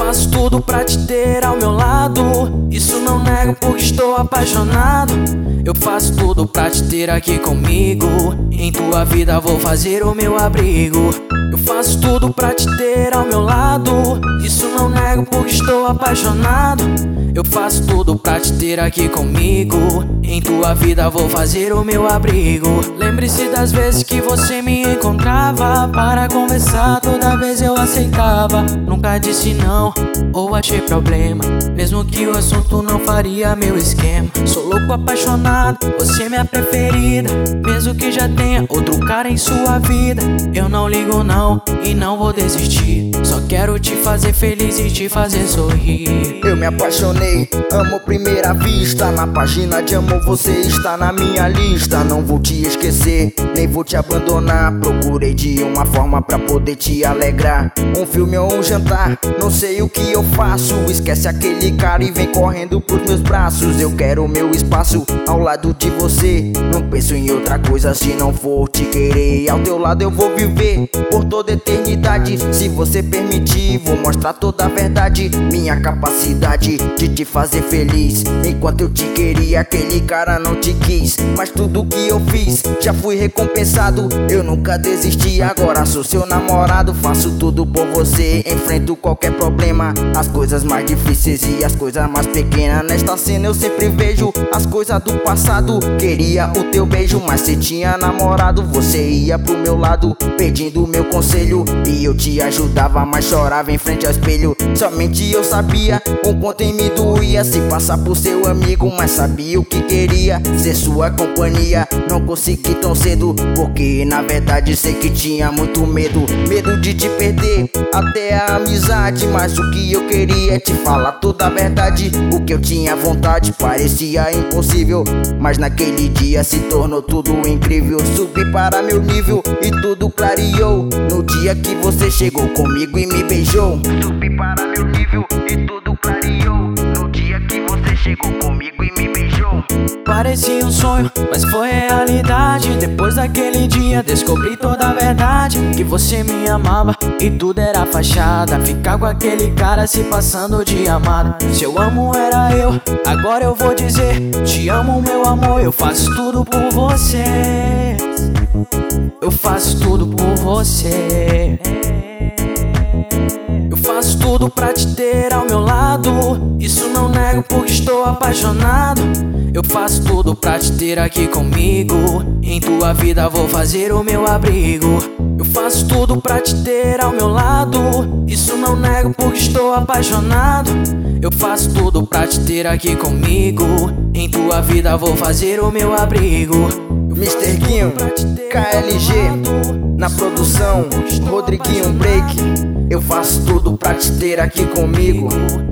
faço tudo pra te ter ao meu lado. Isso não nego porque estou apaixonado. Eu faço tudo pra te ter aqui comigo. Em tua vida vou fazer o meu abrigo. Eu faço tudo pra te ter ao meu lado. Isso não nego porque estou apaixonado. Eu faço tudo pra te ter aqui comigo. Em tua vida vou fazer o meu abrigo. Lembre-se das vezes que você me encontrava para conversar, toda vez eu aceitava. Nunca disse não ou achei problema, mesmo que o assunto não faria meu esquema. Sou louco apaixonado, você é minha preferida, mesmo que já tenha outro cara em sua vida. Eu não ligo não e não vou desistir. Só quero te fazer feliz e te fazer sorrir. Eu me apaixonei, amo primeira vista. Na página de amor você está na minha lista. Não vou te esquecer, nem vou te abandonar. Procurei de uma forma pra poder te alegrar. Um filme ou um jantar, não sei o que eu faço. Esquece aquele cara e vem correndo pros meus braços. Eu quero o meu espaço ao lado de você. Não penso em outra coisa se não for te querer. Ao teu lado eu vou viver por toda eternidade. Se você permitir, vou mostrar toda a verdade. Minha capacidade de te fazer feliz. Enquanto eu te queria, aquele cara não te quis. Mas tudo que eu fiz, já fui recompensado. Eu nunca desisti, agora sou seu namorado. Faço tudo por você, enfrento qualquer problema. As coisas mais difíceis e as coisas mais pequenas. Nesta cena eu sempre vejo as coisas do passado. Queria o teu beijo, mas cê tinha namorado. Você ia pro meu lado, pedindo meu conselho, e eu te ajudava, mas chorava em frente ao espelho. Somente eu sabia o quanto em me doía se passar por seu amigo, mas sabia o que queria, ser sua companhia. Não consegui tão cedo, porque na verdade sei que tinha muito medo. Medo de te perder, até a amizade. Mas o que eu queria é te falar toda a verdade. O que eu tinha vontade parecia impossível, mas naquele dia se tornou tudo incrível. Subi para meu nível e tudo clareou no dia que você chegou comigo e me beijou. Subi para meu nível e tudo clareou no dia que você chegou comigo e me beijou. Parecia um sonho, mas foi realidade. Depois daquele dia descobri toda a verdade, que você me amava e tudo era fachada. Ficar com aquele cara se passando de amada. Se eu amo era eu, agora eu vou dizer: te amo meu amor, eu faço tudo por você. Eu faço tudo por você. Eu faço tudo pra te ter ao meu lado. Isso não nego porque estou apaixonado. Eu faço tudo pra te ter aqui comigo. Em tua vida vou fazer o meu abrigo. Eu faço tudo pra te ter ao meu lado. Isso não nego porque estou apaixonado. Eu faço tudo pra te ter aqui comigo. Em tua vida vou fazer o meu abrigo. Mr. Guinho, KLG, na produção, Rodriguinho Break. Eu faço tudo pra te ter aqui comigo.